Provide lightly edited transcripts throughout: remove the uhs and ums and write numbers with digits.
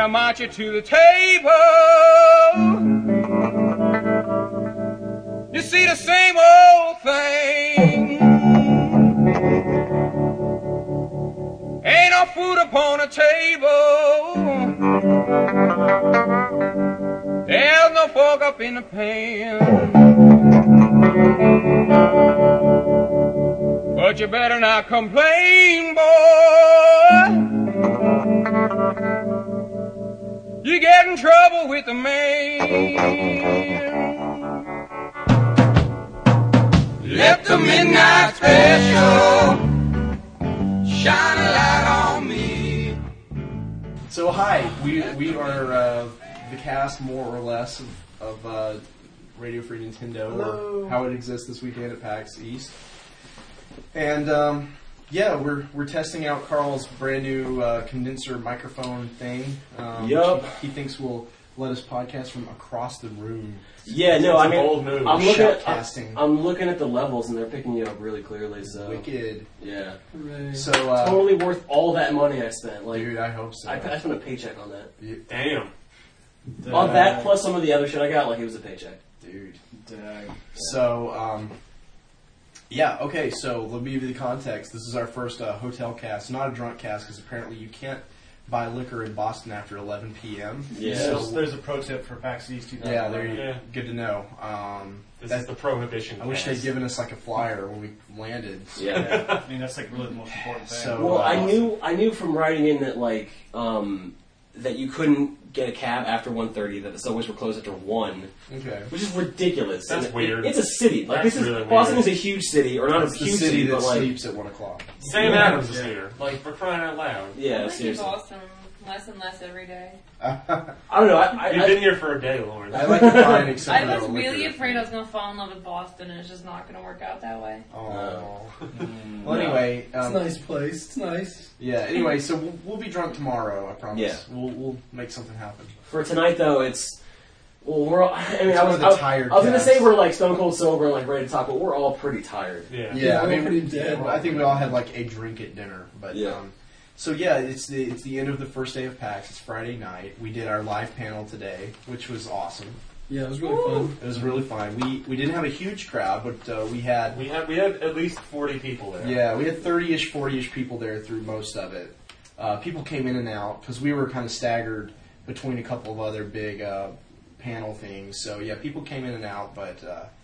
I march you to the table. You see the same old thing. Ain't no food upon the table. There's no fork up in the pan. But you better not complain, boy. You get in trouble with the man. Let the midnight special shine a light on me. So hi, we are the cast more or less of Radio Free Nintendo. Hello. Or how it exists this weekend at PAX East. And yeah, we're testing out Carl's brand new condenser microphone thing. Yup. He thinks will let us podcast from across the room. Yeah, no, I mean, bold move. I'm Shoutcasting. looking at the levels and they're picking you up really clearly. So Wicked. yeah, So totally worth all that money I spent. Like, dude, I hope so. I spent a paycheck on that. Damn. On that plus some of the other shit I got, like it was a paycheck. Dude. So, yeah, okay, so let me give you the context. This is our first hotel cast, not a drunk cast, because apparently you can't buy liquor in Boston after 11 p.m. Yeah. So, There's a pro tip for PAX East 2000. yeah, there you Yeah. good to know. This is the prohibition. I wish cast. they'd given us like a flyer when we landed. Yeah. I mean, that's like really the most important thing. So- Well, I knew from writing in that like that you couldn't get a cab after 1:30. That the subways were closed after 1, Okay. which is ridiculous. That's And weird. It's a city. Like That's this is really Boston weird. is a huge city, or not It's a the huge city that but like sleeps at 1 o'clock. Sam Yeah. Adams is here. Like, for crying out loud. yeah, I like seriously. Boston less and less every day. I don't know. You've been here for a day, Lauren. I like the fine except I for was the really liquor. afraid I was going to fall in love with Boston and it's just not going to work out that way. Oh. Well, anyway, It's a nice place. It's nice. yeah. Anyway, so we'll be drunk tomorrow. I promise. Yeah. We'll make something happen. For tonight, though, it's well, we're. I mean, It's I one was of the tired I was gonna casts. say we're like stone cold sober and like ready to talk, but we're all pretty tired. Yeah. Yeah, I we're mean, pretty dead. I think we all had like a drink at dinner, but Yeah. so yeah, it's the end of the first day of PAX. It's Friday night. We did our live panel today, which was awesome. Yeah, it was really fun. It was really fun. We didn't have a huge crowd, but we had We had at least 40 people there. yeah, we had 30-ish, 40-ish people there through most of it. People came in and out because we were kind of staggered between a couple of other big panel things. So yeah, people came in and out, but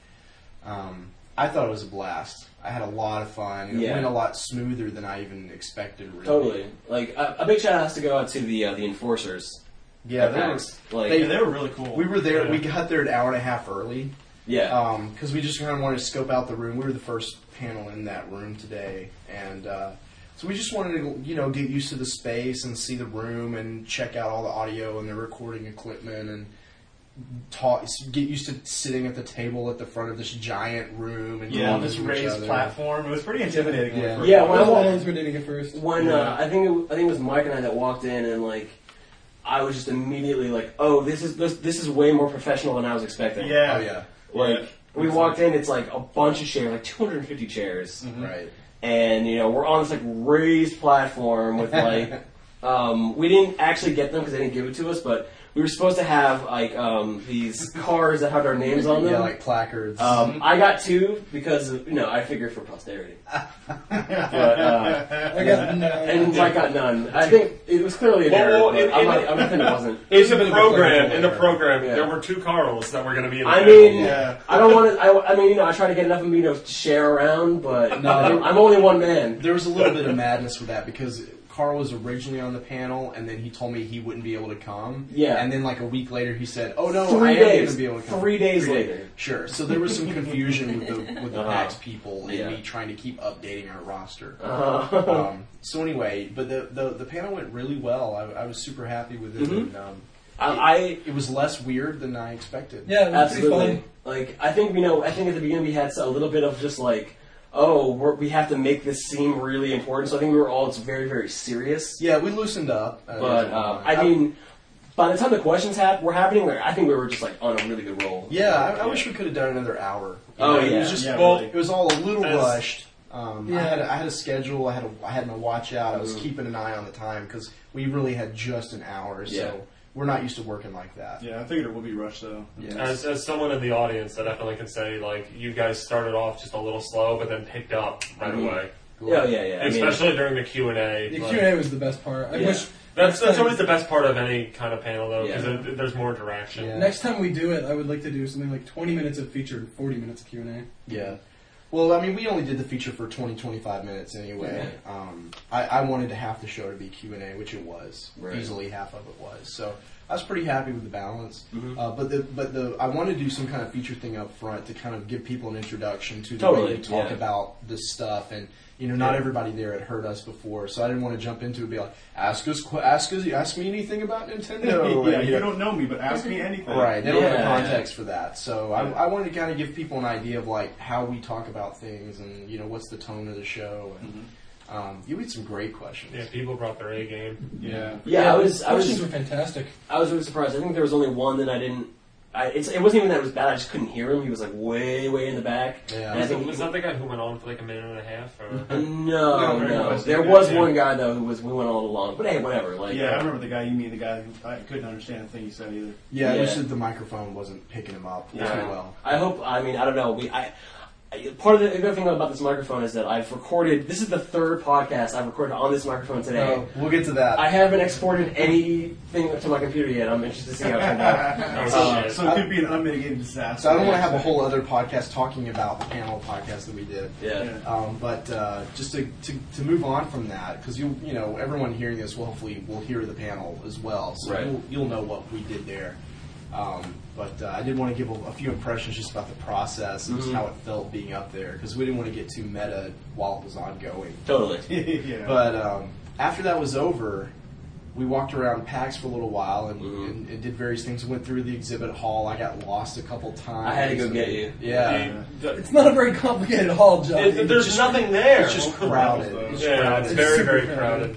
I thought it was a blast. I had a lot of fun. And It Yeah. went a lot smoother than I even expected. Really. Totally. Like a big shout out has to go out to the enforcers. Yeah, at they were, PAX. Like they- Yeah, they were really cool. we were there. Yeah. We got there an hour and a half early yeah. because we just kind of wanted to scope out the room. We were the first panel in that room today, and so we just wanted to get used to the space and see the room and check out all the audio and the recording equipment and get used to sitting at the table at the front of this giant room and yeah, on talking this to each raised other. platform. It was pretty intimidating. when we Yeah. first Yeah, got when there. I walked- I was reading at first. When I think it was Mike and I that walked in and like I was just immediately like, oh, this is way more professional than I was expecting. Yeah. Oh yeah, Like we walked in, it's like a bunch of chairs, like 250 chairs. right. And we're on this like raised platform with like we didn't actually get them because they didn't give it to us, but we were supposed to have like these cards that had our names on them. Yeah, like placards. I got 2 because I figured for posterity. But, I got none. and Mike got none. I think it was clearly an error. Well, but I'm gonna pretend it wasn't. In a bit the of a program, clerical Yeah. there were 2 Carls that were going to be in the I panel. mean, Yeah. I don't want to. I mean, I try to get enough of me to share around, but No, I'm only one man. There was a little bit of madness with that because Carl was originally on the panel, and then he told me he wouldn't be able to come. Yeah. And then like a week later, he said, "Oh no, 3 I am going days. to be able to come." 3 days later. Sure. So there was some confusion with the Uh-huh. PAX people and Yeah. me trying to keep updating our roster. Uh, So anyway, but the panel went really well. I was super happy with it. Mhm. And, I it was less weird than I expected. Yeah, it was pretty absolutely. fun. Like I think I think at the beginning we had a little bit of just like, we have to make this seem really important. So I think we were all just very very serious. Yeah, we loosened up. But I mean, by the time the questions were happening, I think we were just like on a really good roll. Yeah, I wish we could have done another hour. Oh, It yeah. was just Yeah, well, really. it was all a little As- rushed. I had a schedule. I had my watch out. I was keeping an eye on the time because we really had just an hour. So we're not used to working like that. Yeah, I figured it would be rushed though. Yeah. As someone in the audience, I definitely can say, like, you guys started off just a little slow, but then picked up right away. Yeah. Especially during the Q&A. The like, Q&A was the best part. I wish That's always the best part of any kind of panel, though, because there's more interaction. Yeah. next time we do it, I would like to do something like 20 minutes of feature and 40 minutes of Q&A. Yeah. Well, I mean, we only did the feature for 25 minutes anyway. I wanted half the show to be Q&A, which it was. Right. Easily half of it was. So I was pretty happy with the balance. But I wanted to do some kind of feature thing up front to kind of give people an introduction to the way we talk about this stuff. And, you know, not everybody there had heard us before, so I didn't want to jump into it and be like, ask me anything about Nintendo. Yeah, you don't know me, but ask me anything. Right, they don't have context for that. So I wanted to kind of give people an idea of like how we talk about things and, you know, what's the tone of the show. And you had some great questions. Yeah, people brought their A game. Yeah, Questions were fantastic. I was really surprised. I think there was only one that I didn't. It wasn't even that it was bad. I just couldn't hear him. He was like way in the back. Yeah. And I think Was that the guy who went on for like a minute and a half? Or? No. There was one guy though who went all along. But hey, whatever. Like, I remember the guy you mean, the guy who I couldn't understand a thing he said either. Yeah, it was just the microphone wasn't picking him up too well. I hope. I mean, I don't know. Part of the good thing about this microphone is that I've recorded. This is the third podcast I've recorded on this microphone today. Oh, we'll get to that. I haven't exported anything to my computer yet. I'm interested to see how it turned out. So it could be an unmitigated disaster. So I don't want to have a whole other podcast talking about the panel podcast that we did. Yeah. But just to move on from that, because you know everyone hearing this will hopefully will hear the panel as well, so you'll know what we did there. But I did want to give a few impressions just about the process and just how it felt being up there, because we didn't want to get too meta while it was ongoing. Totally. But after that was over, we walked around PAX for a little while and did various things. We went through the exhibit hall. I got lost a couple times. I had to go get you. Yeah. It's not a very complicated hall, John. There's nothing there. It's just crowded. It's very, very crowded.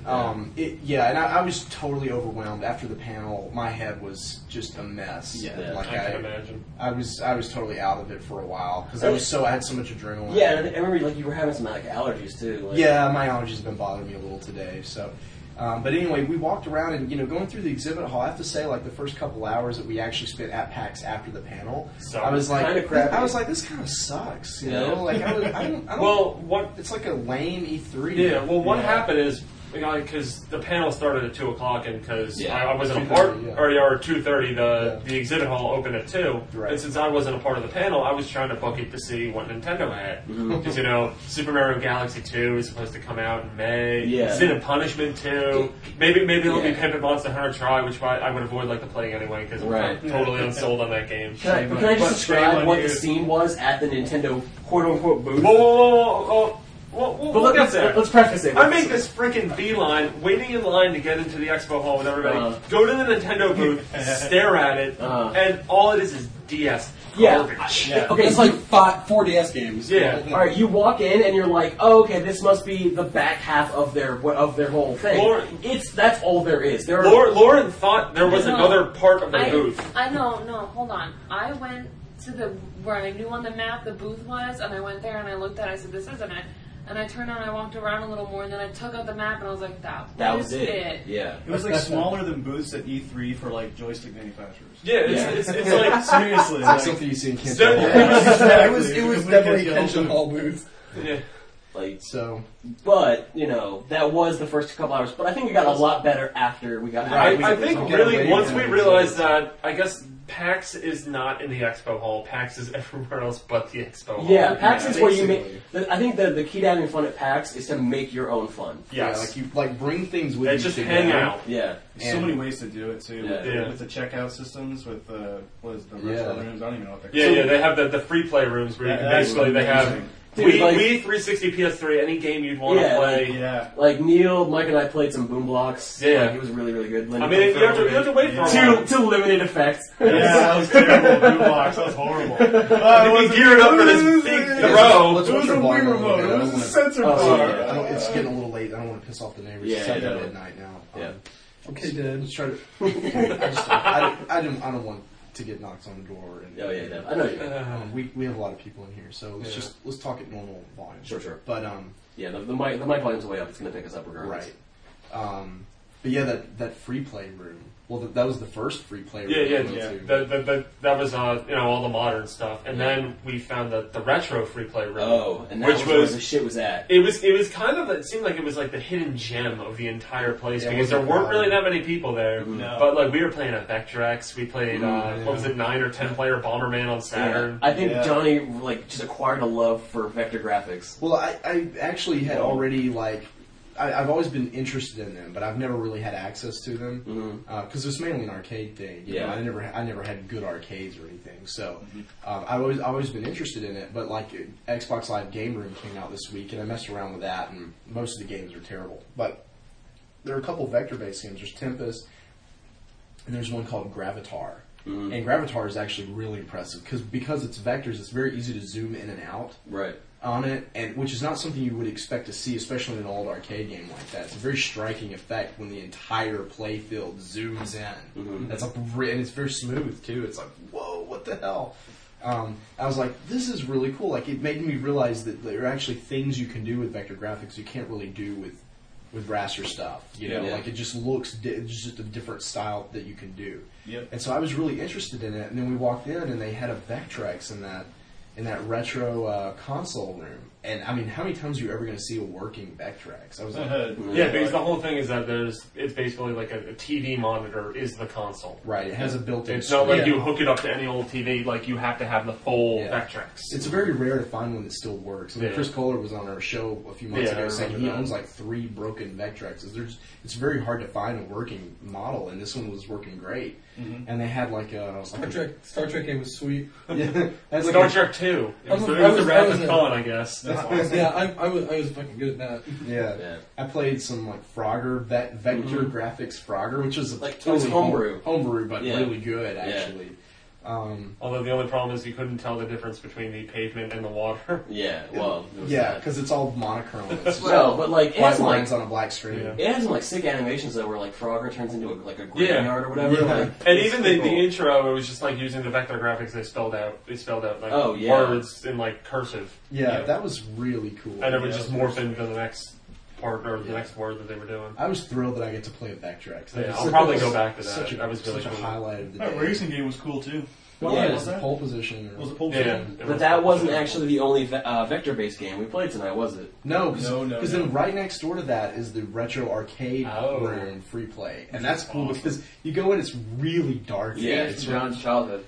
And I was totally overwhelmed after the panel. My head was just a mess. I can imagine. I was totally out of it for a while because I had so much adrenaline. Yeah, and I remember you were having some allergies too. Yeah, my allergies have been bothering me a little today. So, but anyway, we walked around and going through the exhibit hall. I have to say, like the first couple hours that we actually spent at PAX after the panel, I was like, this kind of sucks. You know, like I don't. Well, it's like a lame E3. Yeah. Well, what happened is. Because the panel started at 2:00, and because I wasn't a part, or 2:30, the exhibit hall opened at 2. Right. And since I wasn't a part of the panel, I was trying to book it to see what Nintendo had. Because Super Mario Galaxy 2 is supposed to come out in May. Sin and Punishment 2. Maybe there'll be Pimp and Monster Hunter Try, which I would avoid the playing anyway because I'm totally unsold on that game. Can I just describe what the scene was at the Nintendo quote-unquote booth? Whoa. Well, let's preface it. I make this freaking beeline, waiting in line to get into the expo hall with everybody. Go to the Nintendo booth, stare at it, and all it is DS garbage. Okay, it's like 4 DS games. Yeah. All right, you walk in and you're like, oh, okay, this must be the back half of their whole thing. That's all there is. Lauren thought there was another part of the booth. No, hold on. I went to where I knew on the map the booth was, and I went there and I looked at it. I said, this isn't it. And I turned around and I walked around a little more, and then I took out the map and I was like, that was it. Yeah. It was smaller than booths at E3 for joystick manufacturers. Yeah, it's like seriously. It's like something you see in Kenshin. It was definitely Kenshin Hall booth. Yeah. But that was the first couple hours. But I think we got a lot better after we got. I think really once we realized that, I guess PAX is not in the expo hall. PAX is everywhere else but the expo hall. Yeah, PAX is where you make. I think the key to having fun at PAX is to make your own fun. Yes. You bring things with you. Just hang out. Yeah. There's so many ways to do it too. With the checkout systems, with the retro rooms. I don't even know what they're called. Yeah, they have the free play rooms where you can basically they have. Wii 360, PS3, any game you'd want to play. Like Neil, Mike, and I played some Boom Blocks. Yeah, he was really, really good. I mean, you have to wait for a while. To limited effects. Yeah, that was terrible. Boom Blocks, that was horrible. He geared up for this big throw. It was a Wii remote. It was a sensor bar. It's getting a little late. I don't want to piss off the neighbors. It's 7 midnight now. Okay, Dad. Let's try to. I don't want to get knocks on the door. And, oh yeah, I know you. We have a lot of people in here, so let's talk at normal volume. Sure. But yeah, the mic volume's way up. It's going to pick us up regardless. Right. But yeah, that free play room. Well, that was the first free play room. Yeah. That was all the modern stuff, and then we found the retro free play room. Oh, and that was where the shit was at. It was kind of, it seemed like it was like the hidden gem of the entire place because there weren't really that many people there. Mm-hmm. No. But like we were playing at Vectrex, we played what was it, 9 or 10 player Bomberman on Saturn. Yeah. I think Johnny like just acquired a love for vector graphics. Well, I actually had already like. I've always been interested in them, but I've never really had access to them because it's mainly an arcade thing. You know, I never had good arcades or anything, so I've always been interested in it. But like Xbox Live Game Room came out this week, and I messed around with that, and most of the games are terrible. But there are a couple vector-based games. There's Tempest, and there's one called Gravitar. And Gravitar is actually really impressive because it's vectors. It's very easy to zoom in and out. Right. On it, and which is not something you would expect to see, especially in an old arcade game like that. It's a very striking effect when the entire play field zooms in. That's and it's very smooth too. It's like, whoa, what the hell? I was like, this is really cool. Like, it made me realize that there are actually things you can do with vector graphics you can't really do with raster stuff. You know, like it just looks, it's just a different style that you can do. Yep. And so I was really interested in it. And then we walked in, and they had a Vectrex in that retro console room. And I mean, how many times are you ever going to see a working Vectrex? I was like, because the whole thing is that it's basically like a TV monitor is the console. Right, it has a built-in. It's not like you hook it up to any old TV. Like you have to have the full Vectrex. It's very rare to find one that still works. I mean, Chris Kohler was on our show a few months ago saying he owns like 3 broken Vectrexes. It's very hard to find a working model, and this one was working great. And they had like a Star Trek game was sweet. Star Trek 2. It was the Wrath of Khan, I guess. Awesome. Yeah, I was fucking good at that. Yeah. I played some like Frogger, Vector Graphics Frogger, which is like totally homebrew, but really good actually. Although the only problem is you couldn't tell the difference between the pavement and the water. Yeah, well, because it's all monochrome. Well, but like it has lines on a black screen. It has some like sick animations though, where like Frogger turns into a graveyard or whatever. Yeah. Like, and even the intro, it was just like using the vector graphics. They spelled out like words in like cursive. Yeah, that was really cool. And it would just morph into the next part or the next word that they were doing. I was thrilled that I get to play a Vectrex. I'll probably go back to that. That was really such a highlight of the day. That racing game was cool too. Was it pole position? Was it pole position? But that wasn't actually the only vector-based game we played tonight, was it? No, because then right next door to that is the retro arcade room free play, and that's cool because you go in, it's really dark. Yeah, it's John's childhood.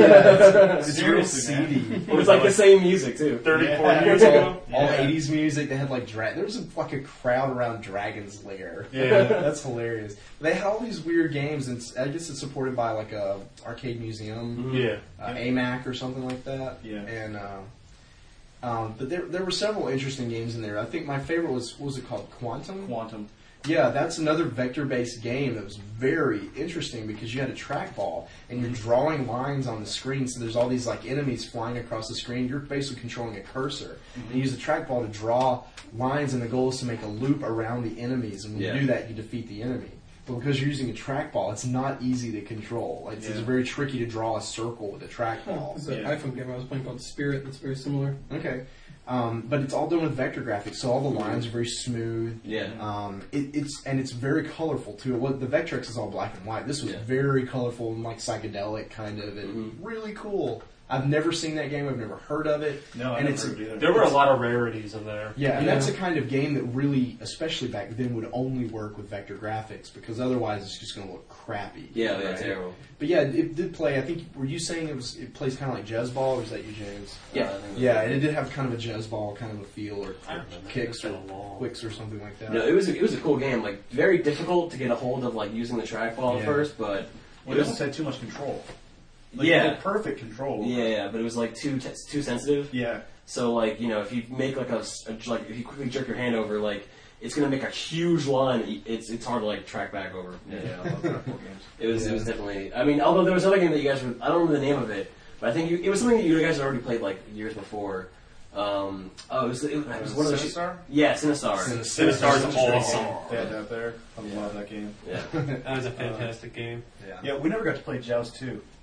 It's real seedy. It was like the same music too. 34 years ago, all 80s music. They had like there was like a crowd around Dragon's Lair. Yeah, that's hilarious. They had all these weird games, and I guess it's supported by like a arcade museum. AMAC or something like that. Yeah. And but there were several interesting games in there. I think my favorite was it called? Quantum. Yeah, that's another vector-based game that was very interesting because you had a trackball and you're drawing lines on the screen. So there's all these like enemies flying across the screen. You're basically controlling a cursor. And you use the trackball to draw lines, and the goal is to make a loop around the enemies. And when you do that, you defeat the enemy. But because you're using a trackball, it's not easy to control. It's very tricky to draw a circle with a trackball. There's an iPhone game I was playing called Spirit that's very similar. Okay. But it's all done with vector graphics, so all the lines are very smooth. Yeah. It's very colorful too. The Vectrex is all black and white. This was very colorful and like psychedelic kind of, and really cool. I've never seen that game. I've never heard of it. No, I never heard either. There were a lot of rarities in there. Yeah, and that's the kind of game that really, especially back then, would only work with vector graphics because otherwise it's just going to look crappy. Yeah, that's terrible. But yeah, it did play. I think were you saying it plays kind of like Jazz Ball, or was that you, James? Yeah, and it did have kind of a Jazz Ball kind of a feel, or kicks or quicks or something like that. No, it was a cool game. Like very difficult to get a hold of, like using the trackball at first, but it doesn't have too much control. Like, you had perfect control. Yeah, but it was like too sensitive. Yeah. So like if you make like if you quickly jerk your hand over, like it's gonna make a huge line. It's hard to like track back over. Yeah, I love that games. It was definitely. I mean, although there was another game that you guys I don't remember the name of it, but I think it was something that you guys had already played like years before. It was one of the Sinistar? Yeah, Sinistar. Sinistar is awesome. Out there. I love that game. Yeah, that was a fantastic game. Yeah, we never got to play Joust 2.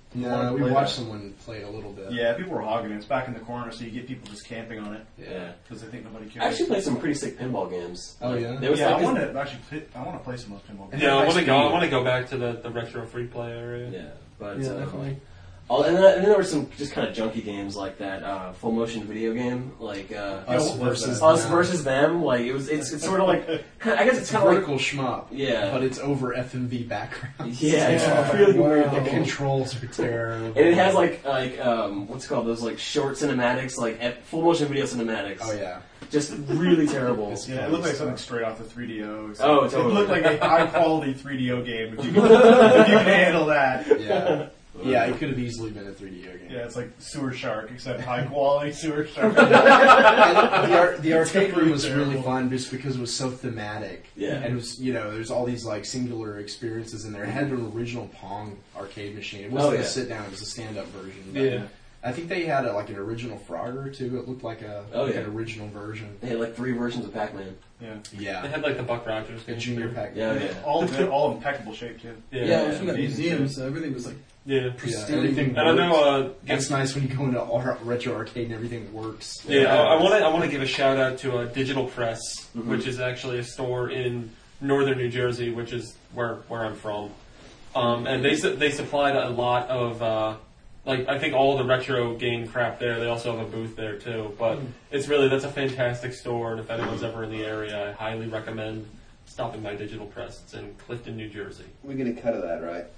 No, we watched someone play it a little bit. Yeah, people were hogging it. It's back in the corner, so you get people just camping on it. Yeah. Because they think nobody cares. I actually played some pretty sick pinball games. Oh, yeah? There was I like want to actually I want to play some of those pinball games. Yeah, I want to go back to the retro free play area. Yeah, but definitely. And then there were some just kind of junky games like that full motion video game, like Us versus them. Like it's sort of like I guess it's kind of vertical shmup. Yeah, but it's over FMV background. Yeah, it's really weird. The controls are terrible, and it has like what's it called, those like short cinematics, like full motion video cinematics. Oh yeah. Just really terrible. Yeah, it looked like something straight off the 3DO. Oh, totally. It looked like a high quality 3DO game if you can handle that. Yeah. Yeah, it could have easily been a 3DO game. Yeah, it's like Sewer Shark, except high quality Sewer Shark. The arcade room was really fun just because it was so thematic. Yeah. And it was, there's all these like singular experiences in there. It had an original Pong arcade machine. It wasn't a sit down, it was a stand up version. Yeah. I think they had an original Frogger too. It looked like an original version. They had like 3 versions of Pac-Man. Yeah. They had like the Buck Rogers The junior Pac-Man. Yeah. All impeccable shape too. Yeah, it was from that museum, so everything was like pristine. Everything and I know it's nice when you go into retro arcade and everything works. Yeah, I want to give a shout out to Digital Press, which is actually a store in northern New Jersey, which is where I'm from, and they supplied a lot of. I think all the retro game crap there. They also have a booth there too. But that's a fantastic store, and if anyone's ever in the area, I highly recommend stopping by Digital Press. It's in Clifton, New Jersey. We get a cut of that, right?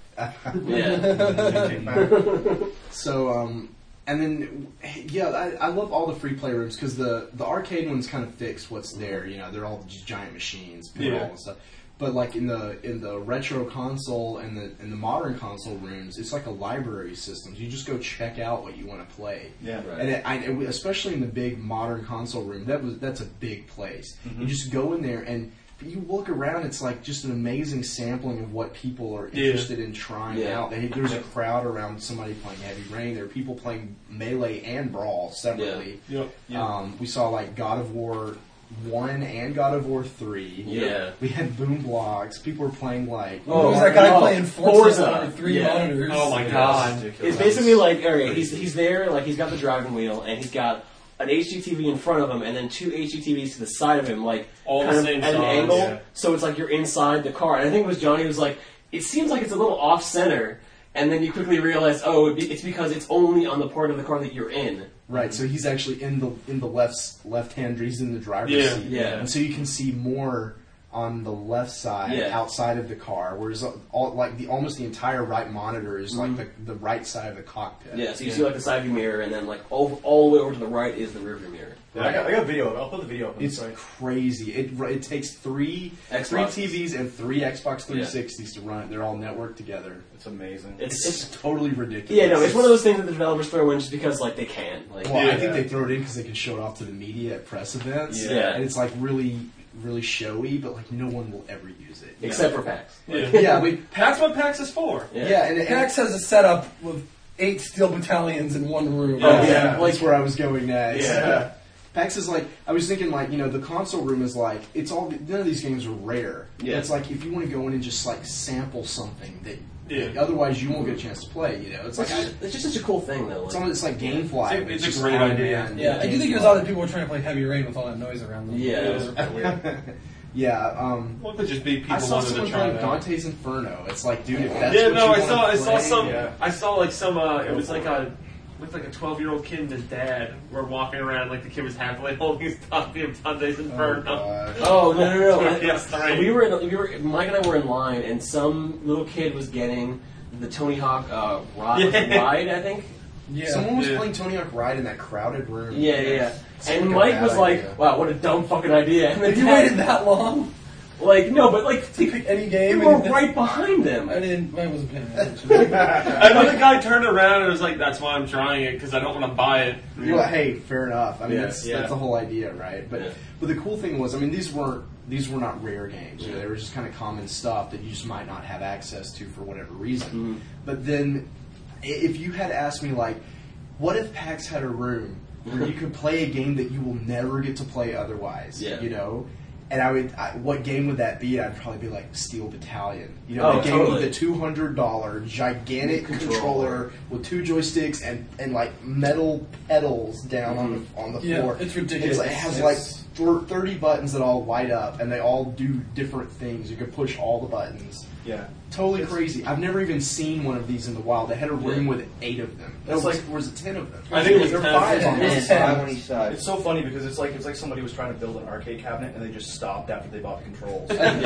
Yeah. So, and then, I love all the free play rooms because the arcade ones kind of fix what's there. They're all just giant machines, pinball and stuff. But like in the retro console and the modern console rooms, it's like a library system. You just go check out what you want to play. Yeah, right. And especially in the big modern console room, that's a big place. You just go in there and you look around. It's like just an amazing sampling of what people are interested in trying out. There's a crowd around somebody playing Heavy Rain. There are people playing Melee and Brawl separately. We saw like God of War 1 and God of War 3. Yeah. We had Boom Blocks. People were playing like... There was that guy playing Forza on 3 monitors. Oh my god. It's basically like, he's there, like he's got the driving wheel, and he's got an HDTV in front of him, and then 2 HDTVs to the side of him, like all kind the of same at an size, angle. So it's like you're inside the car. And I think it was Johnny who was like, it seems like it's a little off center. And then you quickly realize, it's because it's only on the part of the car that you're in. Right, so he's actually in the left hand, he's in the driver's seat. Yeah. And so you can see more on the left side outside of the car, whereas almost the entire right monitor is like the right side of the cockpit. Yeah, so you see like the side view mirror, and then like all the way over to the right is the rear view mirror. Yeah, I got video of it. I'll put the video up. It's crazy. It takes three TVs and 3 Xbox 360s to run it. They're all networked together. It's amazing. It's totally ridiculous. Yeah, no, it's one of those things that the developers throw in just because like they can. Like, I think they throw it in because they can show it off to the media at press events. Yeah. And it's like really showy, but like no one will ever use it. Except for PAX. That's what PAX is for. Yeah, and PAX has a setup with 8 steel battalions in one room. That's where I was going next. Yeah. PAX is like, I was thinking like, the console room is like, none of these games are rare. Yeah. It's like if you want to go in and just like sample something that otherwise you won't get a chance to play, It's like it's just such a cool thing though. It's like GameFly. It's just a great idea. Yeah, I do think there's other people trying to play Heavy Rain with all that noise around them. Yeah, it was weird. Well, it could just be people I saw wanted someone to try playing that. Dante's Inferno. It's like, dude, if that's what I saw play, some. I saw like some. It was like a 12-year-old kid and his dad were walking around like the kid was happily holding his copy of Dante's Inferno. Oh no! PS3. Mike and I were in line, and some little kid was getting the Tony Hawk ride, I think. Yeah. Someone was playing Tony Hawk Ride in that crowded room. Yeah. And Mike was like, "Wow, what a dumb fucking idea!" And then you waited that long? Like, no, but like, to pick any game. We were right behind them. I wasn't paying attention. Another guy turned around and was like, "That's why I'm trying it because I don't want to buy it." Well, hey, fair enough. I mean, that's the whole idea, right? But the cool thing was, I mean, these were not rare games. They were just kind of common stuff that you just might not have access to for whatever reason. But then, if you had asked me, like, what if PAX had a room where you could play a game that you will never get to play otherwise? And what game would that be? I'd probably be like Steel Battalion. You know, the game with the $200 gigantic controller with 2 joysticks and like metal pedals down on the floor. It's ridiculous. It has like 30 buttons that all light up, and they all do different things. You can push all the buttons. Yeah. Totally crazy. I've never even seen one of these in the wild. They had a room with 8 of them. Was it 10 of them? I think it was there 10. 5 on this side. on each side. It's so funny because it's like somebody was trying to build an arcade cabinet and they just stopped after they bought the controls.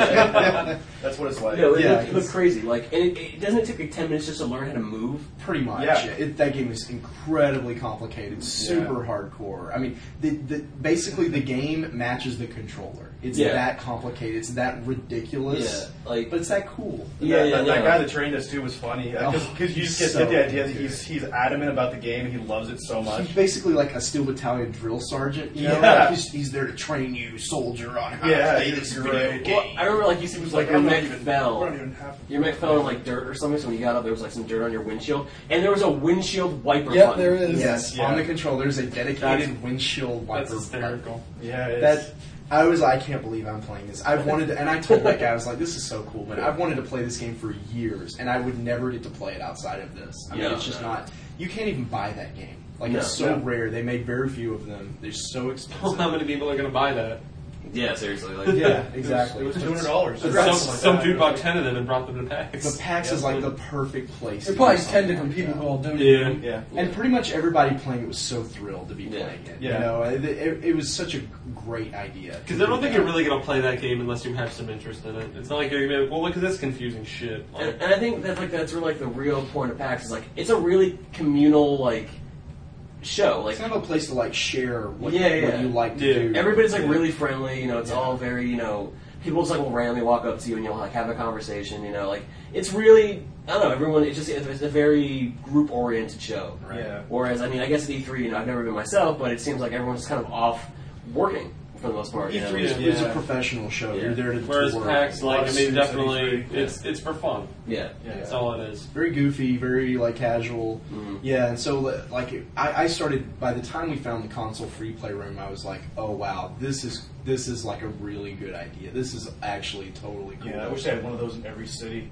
That's what it's like. No, it looked crazy. Like, and it doesn't take like 10 minutes just to learn how to move. Pretty much. Yeah. That game is incredibly complicated, super hardcore. I mean, basically the game matches the controller. It's that complicated. It's that ridiculous. Yeah, like, but it's that cool. That guy that trained us too was funny because you just get the idea that he's adamant about the game and he loves it so much. He's basically like a Steel Battalion drill sergeant. You know? Yeah. Like he's there to train you, soldier, on how to play this video game. Well, I remember like you said, it was like your mech fell. Your mech fell in like dirt or something. So when you got up, there was like some dirt on your windshield, and there was a windshield wiper. Yep, there is. Yes, on the controller, there's a dedicated windshield wiper. That's hysterical. Yeah, I can't believe I'm playing this. I've wanted to, and I told that guy, I was like, this is so cool, but I've wanted to play this game for years, and I would never get to play it outside of this. I mean, it's just not, you can't even buy that game. Like, it's so rare. They made very few of them. They're so expensive. How many people are going to buy that? Yeah, seriously. Like, yeah, exactly. It was $200. Some dude bought 10 of them and brought them to PAX. The PAX is like the perfect place. There are probably 10 different people who all donated. Yeah. And pretty much everybody playing it was so thrilled to be playing it. Yeah. You know, it was such a great idea. Because I don't think you're really going to play that game unless you have some interest in it. It's not like you're going to be like, well, look at this confusing shit. Like, and I think that's really like the real point of PAX is like it's a really communal like show. Like, it's kind of a place to like share what you like to do. Everybody's like really friendly. You know, it's all very people just like will randomly walk up to you and you'll like have a conversation. You know, like it's really I don't know. Everyone it's a very group oriented show. Right. Yeah. Whereas I mean I guess at E3 I've never been myself, but it seems like everyone's kind of off working for the most part. E3 is a professional show. Yeah. You're there to whereas work. PAX, like, I mean, definitely, E3. it's for fun. Yeah. That's all it is. Very goofy, very like casual. Mm-hmm. Yeah, and so like I started by the time we found the console free play room, I was like, oh wow, this is like a really good idea. This is actually totally cool. Yeah, I wish they had one of those in every city.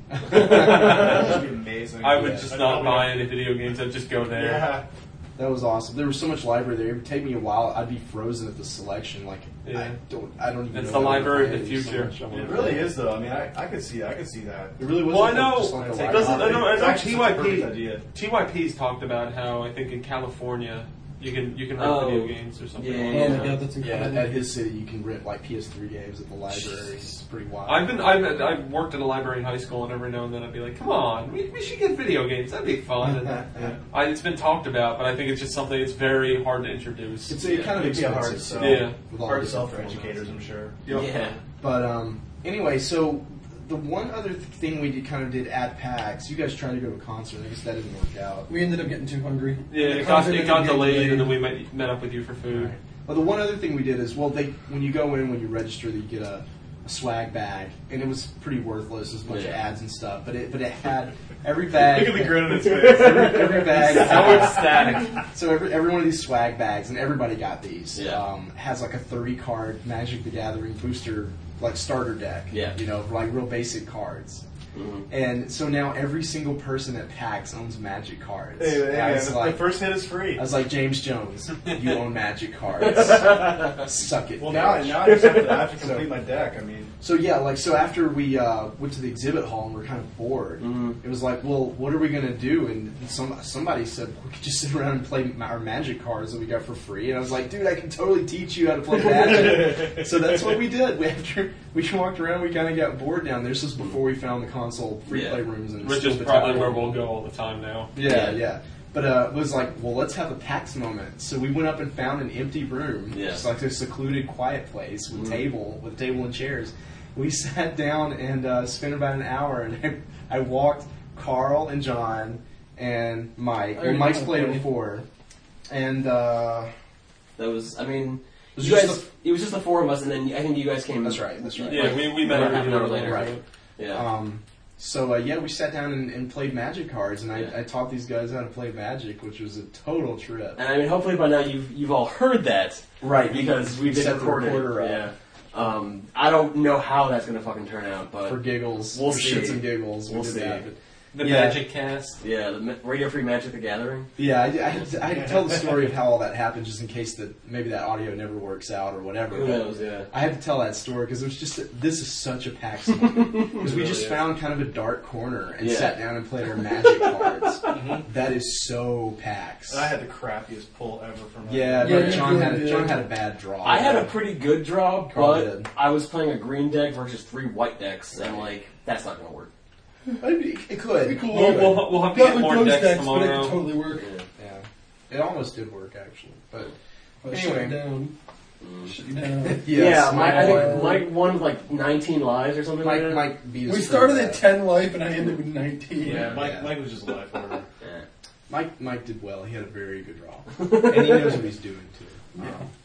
That would be amazing. I would just not buy any video games. I'd just go there. Yeah. That was awesome. There was so much library there. It would take me a while. I'd be frozen at the selection. Like I don't even. It's know the library of the There's future. so much. It really is, though. I mean, I could see that. It really was. Well, I know. Just like a It's library. I know It's actually such a perfect idea. TYP's talked about how I think in California you can rent video games or something. Yeah, that's Yeah, incredible. at his city, you can rent like PS3 games at the library. It's pretty wild. I've worked in a library in high school, and every now and then I'd be like, "Come on, we should get video games. That'd be fun." And it's been talked about, but I think it's just something that's very hard to introduce. It's kind of It'd be hard expensive. to sell. Yeah. with all Hard the to sell for different educators, formats. I'm sure. Yeah. But anyway, so the one other thing we did at PAX, you guys tried to go to a concert. I guess that didn't work out. We ended up getting too hungry. Yeah, The it concert got ended up getting delayed, and then we met up with you for food. Right. Well, the one other thing we did is, when you go in, when you register, you get a swag bag, and it was pretty worthless. There's a bunch of ads and stuff, but it had every bag. Look at the grin on his face. every bag. So ecstatic. So every one of these swag bags, and everybody got these. Yeah. Has like a 30 card Magic the Gathering booster like starter deck. Yeah. You know, like real basic cards. Mm-hmm. And so now every single person at PAX owns Magic cards. Hey, And I was the like, first hit is free. I was like, James Jones, you own Magic cards. Suck it. Well, bitch. now I just have to complete my deck. I mean, So yeah, so after we went to the exhibit hall and we're kind of bored, it was like, well, what are we gonna do? And somebody said we could just sit around and play our Magic cards that we got for free. And I was like, dude, I can totally teach you how to play Magic. So that's what we did. We walked around, we kind of got bored down there. This was before we found the console free play rooms. And Which is probably where we'll go all the time now. Yeah. But it was like, well, let's have a PAX moment. So we went up and found an empty room, just like a secluded, quiet place with table and chairs. We sat down and spent about an hour, and I walked Carl and John and Mike. Well, Mike's played it before, and that was. I mean, it was you guys. It was just the four of us, and then I think you guys came. That's right. Yeah, we met half an hour later. Right. Yeah. So we sat down and played Magic cards, and I taught these guys how to play Magic, which was a total trip. And I mean, hopefully by now you've all heard that, Right, Because we've been set the recording. recorder up. Yeah. I don't know how that's gonna fucking turn out, but For giggles. We'll for see. shits and giggles. We'll we did see. that, but- The Yeah. Magic Cast. yeah, the Radio Free Magic the Gathering. Yeah, I tell the story of how all that happened just in case that maybe that audio never works out or whatever. Who but knows? Yeah. I had to tell that story because it was just this is such a PAX moment because we just found kind of a dark corner and Yeah. sat down and played our Magic cards. That is so PAX. And I had the crappiest pull ever from that. Yeah, Yeah, but John had yeah. John had a bad draw. I had a pretty good draw, Carl but did. I was playing a green deck versus 3 white decks, and like that's not gonna work. It could. It'd be cool. We'll have to Not get with more those decks decks, but it tomorrow. could totally work. Yeah, it almost did work actually, but But shut it anyway. down. Shut it down. Yes, I think Mike won with like 19 lives or something like that. Mike beat us. We pretty started bad. at 10 life and I ended with 19. Yeah, Yeah. Mike was just alive forever. Yeah. Mike did well. He had a very good draw, and he knows what he's doing too.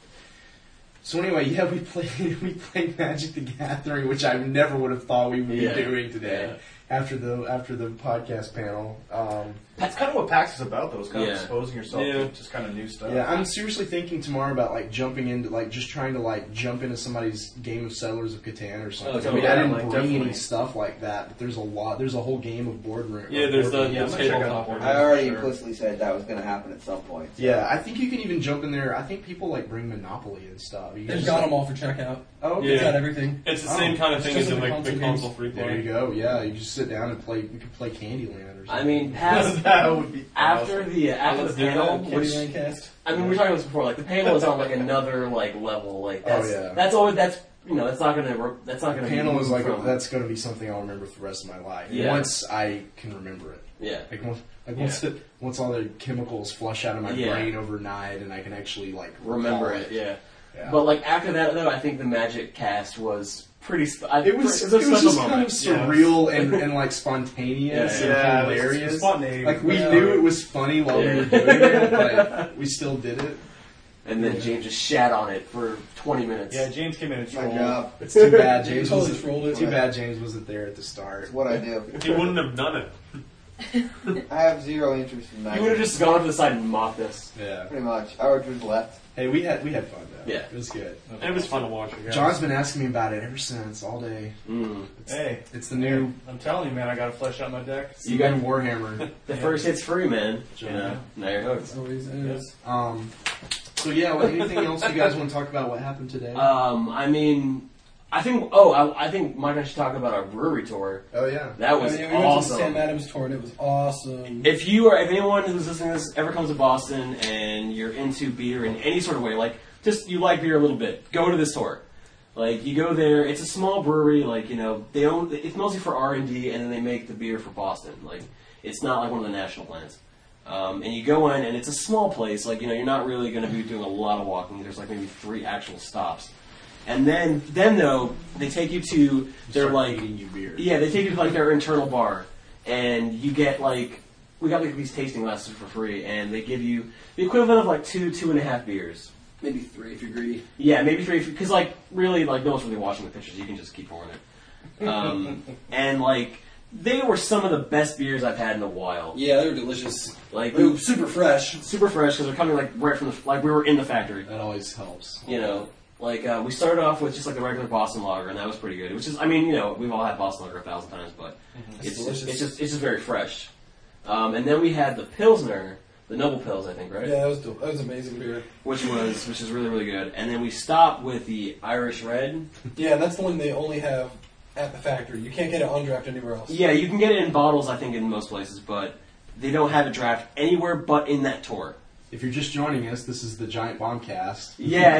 So anyway, yeah, we played Magic the Gathering, which I never would have thought we would Yeah. be doing today Yeah. after the podcast panel. That's kind of what PAX is about, though. It's kind of Yeah. exposing yourself Yeah. to just kind of new stuff. Yeah, I'm seriously thinking tomorrow about like jumping into like just trying to like jump into somebody's game of Settlers of Catan or something. Oh, I mean, yeah, I didn't like, bring any definitely. stuff like that, but there's a whole game of boardroom. Yeah, there's the Yeah, I'm gonna check out tabletop the one. board. I already Sure. implicitly said that was going to happen at some point. so- Yeah, I think you can even jump in there. I think people like bring Monopoly and stuff. You They've just, got like- them all for checkout. Oh, okay. It's Yeah. got everything. It's the Oh, same kind of it's thing just as in like like the console console games. free There you play. go. Yeah, you just sit down and play. You could play Candyland or something. I mean, past that would be after awesome. the panel, which Candyland cast. I mean, we were talking about this before. Like the panel is on like another like level. Like that's Oh, yeah. that's always that's that's not gonna the panel be is like from, that's going to be something I'll remember for the rest of my life. Yeah. Once I can remember it. yeah. Once all the chemicals flush out of my Yeah. brain overnight, and I can actually like Remember recall it, yeah. Yeah. But like after that, though, I think the Magic cast was pretty. It was a special just moment. kind of surreal and like spontaneous Yeah, and it was hilarious. spontaneous. Like we Yeah. knew it was funny while we were doing it, but we still did it. And then James just shat on it for 20 minutes. Yeah, James came in and My trolled. job. It's too bad James Totally wasn't. trolled it. Too bad James wasn't there at the start. It's what I do. He wouldn't have done it. I have zero interest in You would have magic. just gone to the side and mocked us. Yeah. Pretty much. I would have left. Hey, we had fun though. Yeah. It was good. It was fun to watch. I guess. John's been asking me about it ever since, all day. Mm. Hey, It's the new, I'm telling you, man, I got to flesh out my deck. it's the new Warhammer. The first hit's free, man. You know, now you're hooked. Always is. So yeah, anything else you guys want to talk about? What happened today? I mean, I think. Oh, I think Mike and I should talk about our brewery tour. Oh yeah. That was we went to the Sam awesome. Adams tour and it was awesome. If anyone who's listening to this ever comes to Boston and you're into beer in any sort of way, like just you like beer a little bit, go to this tour. Like you go there, it's a small brewery. Like they own. It's mostly for R&D, and then they make the beer for Boston. Like it's not like one of the national plants. And you go in, and it's a small place. Like you're not really going to be doing a lot of walking. There's like maybe 3 actual stops. And then though, they take you to their like eating you beer. yeah, they take you to like their internal bar, and you get like we got like these tasting glasses for free, and they give you the equivalent of like 2.5 beers, maybe 3 if you're greedy. Yeah, maybe 3 because like really like no one's really watching the pictures. You can just keep pouring it, and like they were some of the best beers I've had in a while. Yeah, they were delicious. Like They were super fresh. super fresh because they're coming like right from the like we were in the factory. That always helps. You know, like we started off with just like the regular Boston Lager, and that was pretty good. Which is, I mean, we've all had Boston Lager 1,000 times, but it's just very fresh. And then we had the Pilsner, the Noble Pils, I think, right? Yeah, that was amazing beer. Which is really really good. And then we stopped with the Irish Red. Yeah, that's the one they only have at the factory. You can't get it on draft anywhere else. Yeah, you can get it in bottles, I think, in most places, but they don't have a draft anywhere but in that tour. If you're just joining us, this is the Giant Bombcast.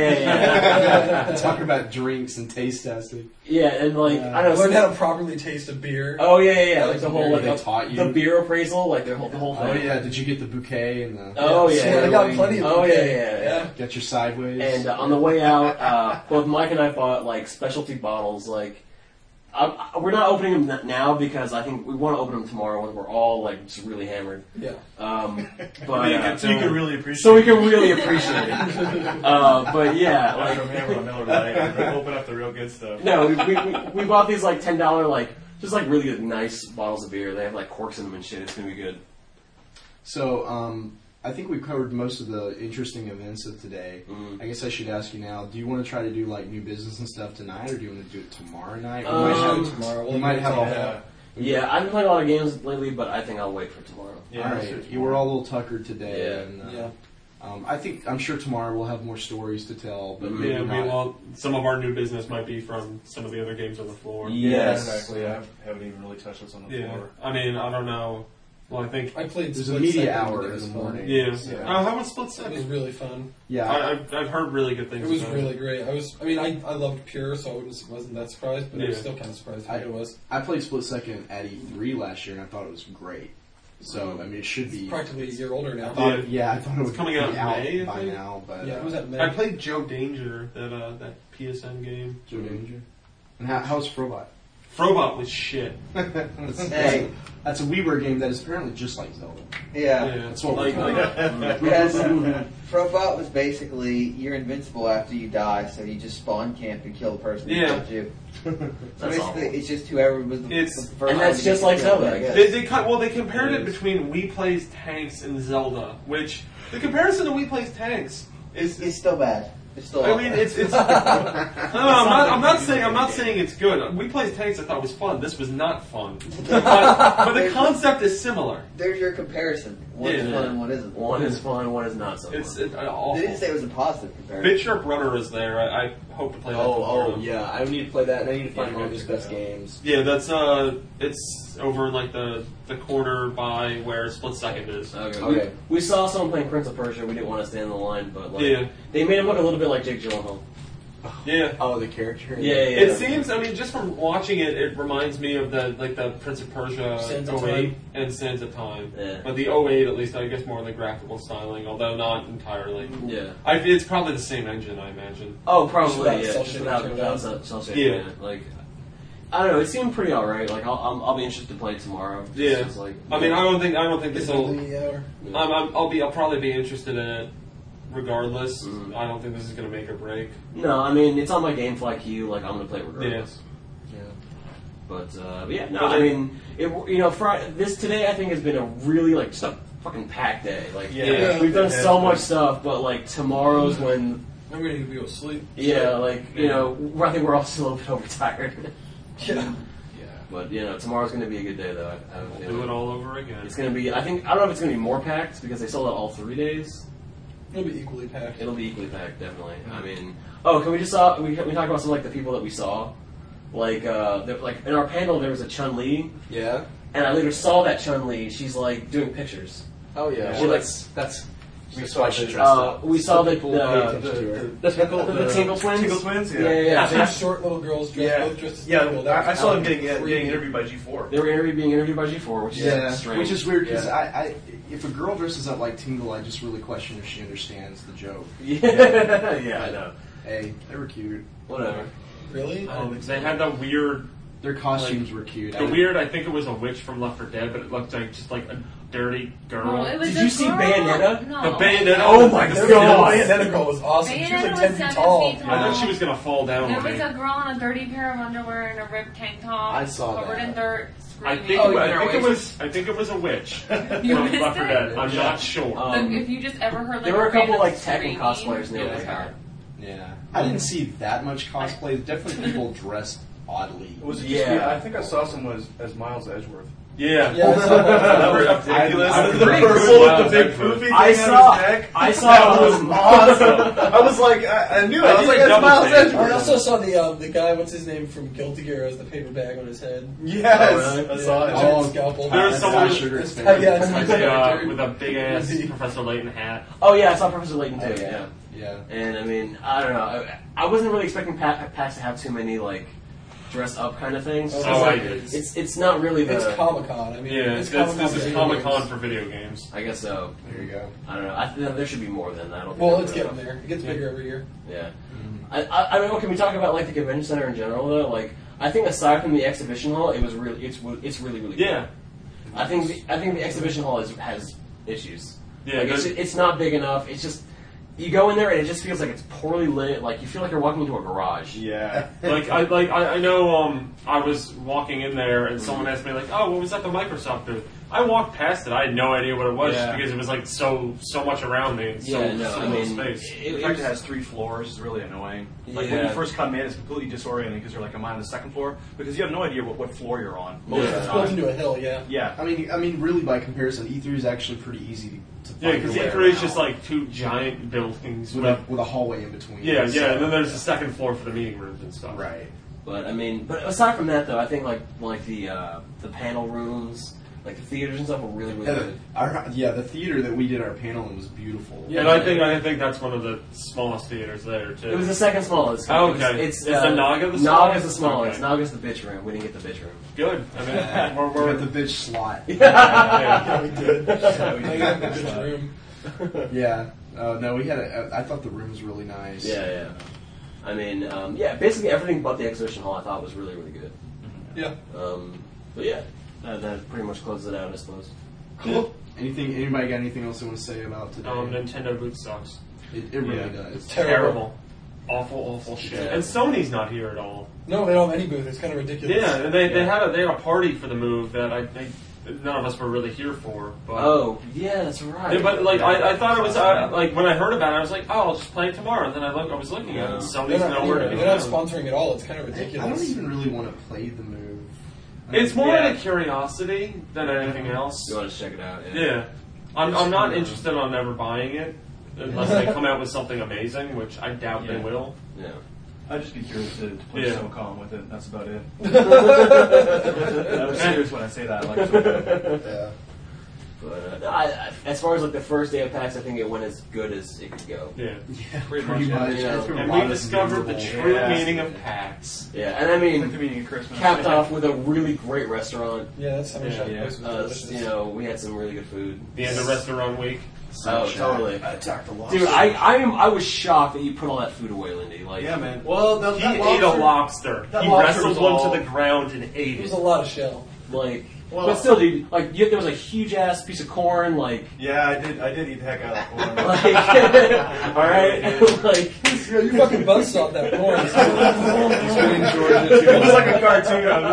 Yeah. Talking about drinks and taste testing. Yeah, and like I don't know. Learn how to properly taste a beer. Oh yeah. Like the whole They like taught you. the beer appraisal, like the whole thing. Oh yeah, did you get the bouquet and the Oh yeah. I got plenty of Oh bouquet. yeah. get your sideways? And on the way out, both Mike and I bought like specialty bottles. Like we're not opening them now because I think we want to open them tomorrow when we're all like just really hammered. Yeah. But so you can really appreciate so we can really appreciate it. But yeah, like, like from Hammer on Miller Lite, and then open up the real good stuff. no, we bought these like $10 like just like really good, nice bottles of beer. They have like corks in them and shit. It's gonna be good. So I think we've covered most of the interesting events of today. I guess I should ask you now, do you want to try to do like new business and stuff tonight, or do you want to do it tomorrow night? We might have it tomorrow. We might have a Yeah, I've been playing a lot of games lately, but I think I'll wait for tomorrow. Yeah, all right. You were all a little tuckered today. And, I'm sure tomorrow we'll have more stories to tell. But maybe not. Some of our new business might be from some of the other games on the floor. Yes, exactly. I haven't even really touched this on the floor. I mean, I don't know. Well, I think I played. There's a media hour in the morning. Yeah. Oh, how was Split Second? It was really fun. Yeah, I've heard really good things. It was about really great. I loved Pure, so I wasn't that surprised, but I was still kind of surprised how it was. I played Split Second at E3 last year, and I thought it was great. So I mean, it should be practically a year older now. I thought it was coming out in May by now. But it was at May. I played Joe Danger, that PSN game. Joe Danger. And how's Frobot? Frobot was shit. That's a WiiWare game that is apparently just like Zelda. Yeah. That's what we're talking about. Yes. Frobot was basically you're invincible after you die, so you just spawn camp and kill the person who killed you. So basically, awful. it's just whoever was the first. And that's just like Zelda, I guess. They compared it between Wii Plays Tanks and Zelda, which the comparison to Wii Plays Tanks is it's still bad. It's still. I mean, it's. I'm not saying it's good. Wii Plays Tanks I thought was fun. This was not fun, but the concept is similar. There's your comparison. One is fun and one isn't. One is fun, one is not so fun. It's awful. They didn't say it was a positive comparison. Bit Sharp Runner is there. I hope to play that tomorrow. Yeah, I need to play that, and I need to find Roger's best games. Yeah, that's it's over in like the corner by where Split Second is. Okay. We saw someone playing Prince of Persia. We didn't want to stand in the line, but they made him look a little bit like Jake Gyllenhaal. Yeah. Oh, the character. Yeah. It seems. I mean, just from watching it, it reminds me of the Prince of Persia Sands 08 and Sands of Time. Yeah. But the 08, at least, I guess more of the graphical styling, although not entirely. Yeah. It's probably the same engine, I imagine. Oh, probably. Without Yeah. cel-shading Without cel-shading. Yeah. Like, I don't know. It seemed pretty alright. Like, I'll be interested to play it tomorrow. Yeah. It's like, I mean, I don't think this Is it will. the hour? I'll probably be interested in it. Regardless, I don't think this is going to make or break. No, I mean, it's on my GameFly queue. Like, I'm going to play it regardless. Yeah. But yeah, no, I mean, this today I think has been a really like just a fucking packed day. Like, we've done so much stuff, but like tomorrow's when I'm ready to go to sleep. Yeah, like I think we're all still a little bit overtired. Yeah. But tomorrow's going to be a good day though. We'll do it all over again. It's going to be. I don't know if it's going to be more packed because they sold out all 3 days. It'll be equally packed. It'll be equally packed, definitely. I mean, can we just talk about some like the people that we saw, like in our panel there was a Chun-Li. Yeah. And I later saw that Chun-Li. She's like doing pictures. Oh yeah. She that's. We saw the Tingle Twins. Tingle Twins, Yeah. Two short little girls both dressed as people. I saw them getting interviewed by G4. They were being interviewed by G4, which is strange. Which is weird because if a girl dresses up like Tingle, I just really question if she understands the joke. Yeah, I know. Hey, they were cute. Whatever. Really? They had that weird. Their costumes were cute. I think it was a witch from Left 4 Dead, but it looked like just like a dirty girl. No, it was Did you see Bayonetta? No. The Bayonetta. Oh my god! Bayonetta girl was awesome. She was like 10 feet tall. I thought she was gonna fall down There on was me. a girl in a dirty pair of underwear and a ripped tank top. I saw covered that. in dirt. I think it was a witch from You missed Left 4 it? Dead. I'm not sure. Look, if you just ever heard like there were a couple random like Tekken screaming, cosplayers and they were it was like, her. Yeah. I didn't see that much cosplay. Definitely people dressed oddly. Was it just me? I think I saw someone as Miles Edgeworth. Yeah. Yeah, I saw that. Ridiculous. I The pretty purple good with the big poofy thing on his neck. I saw That was awesome. I was like, I knew it. I was like, that's Miles I Edgeworth. also saw the guy, what's his name, from Guilty Gear has the paper bag on his head. Yes, Oh, really? I saw it. Giant scalpel. There was someone Sugar's Yeah, favorite. with a big ass Professor Layton hat. Oh yeah, I saw Professor Layton too. yeah. Yeah. And I mean, I don't know. I wasn't really expecting PAX to have too many like dress up kind of things. Oh, I did. It's not really the. It's Comic-Con. I mean, Yeah, it's this is Comic-Con Comic-Con for video games. I guess so. There you go. I don't know. I think there should be more than that. I don't think Well, that's it's enough. getting there. It gets bigger every year. Yeah. I don't know. Can we talk about like the convention center in general though? Like, I think aside from the exhibition hall, it's really good. Yeah. I think the exhibition hall has issues. Yeah, Like, it's not big enough. It's just you go in there and it just feels like it's poorly lit. Like you feel like you're walking into a garage. Yeah. I know I was walking in there and someone asked me like, oh, what was at the Microsoft booth? I walked past it. I had no idea what it was Yeah. because it was like so much around me. And so little space. The fact it has 3 floors is really annoying. Like when you first come in, it's completely disorienting because you're like, am I on the second floor? Because you have no idea what floor you're on most of the It's time. built into a hill, yeah. Yeah. I mean, really, by comparison, E3 is actually pretty easy to Yeah, find because your way E3 is around just like 2 giant buildings with a hallway in between. yeah, So- and then there's the second floor for the meeting rooms and stuff. Right. But I mean, but aside from that, though, I think like the panel rooms, like the theaters and stuff, were really good. The theater that we did our panel in was beautiful. Yeah, and I think that's one of the smallest theaters there too. It was the second smallest. Oh, okay. It's Is the Naga the smallest? Naga's the smallest. Okay. Naga's the bitch room. We didn't get the bitch room. Good. I mean, We're at the bitch slot. Yeah, we did. Yeah, we I did. got the bitch room. Yeah. No, we had I thought the room was really nice. Yeah. I mean, basically everything but the exhibition hall I thought was really, really good. Yeah. But yeah, that pretty much closes it out, I suppose. Cool. Anybody got anything else they want to say about today? Nintendo booth sucks. It really does. It's Terrible. Awful shit. Yeah. And Sony's not here at all. No, they don't have any booth. It's kind of ridiculous. Yeah, and they had a party for the move that I think none of us were really here for. But Oh, yeah, that's right. Yeah, but like I thought it was like when I heard about it, I was like, oh, I'll just play it tomorrow. And then I was looking at it, and Sony's nowhere to be They're not found. sponsoring at all. It's kind of ridiculous. I don't even really want to play the move. It's more out of curiosity than anything else. You want to check it out? Yeah, I'm not interested on ever buying it unless they come out with something amazing, which I doubt they will. Yeah. I'd just be curious to play Yeah. SOCOM with it. That's about it. I'm serious when I say that. Like, Yeah. But as far as like the first day of PAX, I think it went as good as it could go. Yeah, Yeah, Pretty pretty much, much. yeah. There's been a and lot we of discovered the memorable- true Yeah. meaning of PAX. Yeah, and I like the mean, meaning of Christmas. capped off with a really great restaurant. Yeah, that's how much Yeah. that place was delicious. You know, we had some really good food. The end of restaurant week. Oh, totally. I attacked a lot. Dude, I was shocked that you put all that food away, Lindy. Like, Yeah, man. Well, He ate a lobster. that He lobster wrestled was one all- to the ground and ate It was it. a lot of shell. like, Well- but still, dude, like, there was a huge ass piece of corn, like, Yeah, I did eat the heck out of corn. like, all right, like, Yeah, you fucking buzzsawed that corn. He's been in Georgia too. It was like a cartoon. I was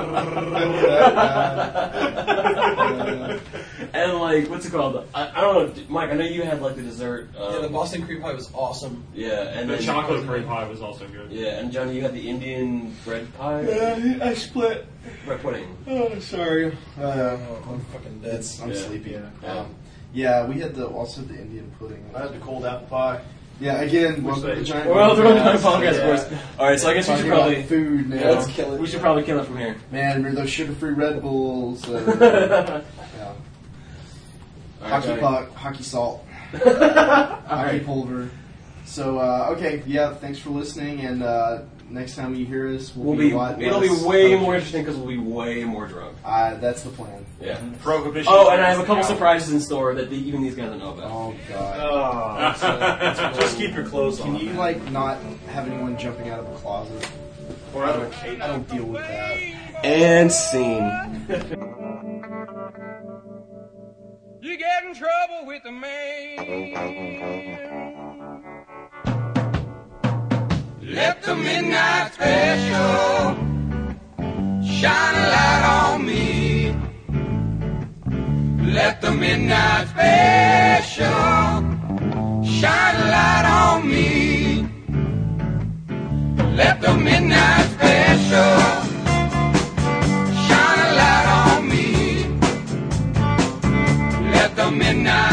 like, and like, what's it called? I don't know, Mike. I know you had like the dessert. Yeah, the Boston cream pie was awesome. Yeah, and The then chocolate cream pie was also good. Yeah, and Johnny, you had the Indian bread pie. I split. Bread pudding. Oh, sorry. I'm fucking dead. I'm Yeah. sleepy. Yeah. Yeah, we had also the Indian pudding. I had the cold apple pie. Yeah, again, Which welcome to they- Giant Well, the Podcast. podcast, Yeah. of course. All right, so I guess we should Talking about probably food now. Let's kill it. we should probably kill it from here. Man, remember those sugar-free Red Bulls? Yeah. All right, Hockey Johnny. puck, hockey salt, All hockey right. pulver. So, okay, yeah, thanks for listening, and next time you hear us, We'll be. a lot It'll be less way focused. more interesting because we'll be way more drunk. That's the plan. Yeah. Prohibition. Oh, and I have a couple surprises in store that even these guys don't know about. Oh, God. Oh, just keep your clothes Can on. you, not have anyone jumping out of a closet? Or out of a cake. I don't deal with that. And scene. You get in trouble with the man. Let the midnight special shine a light on me. Let the midnight special shine a light on me. Let the midnight special shine a light on me. Let the midnight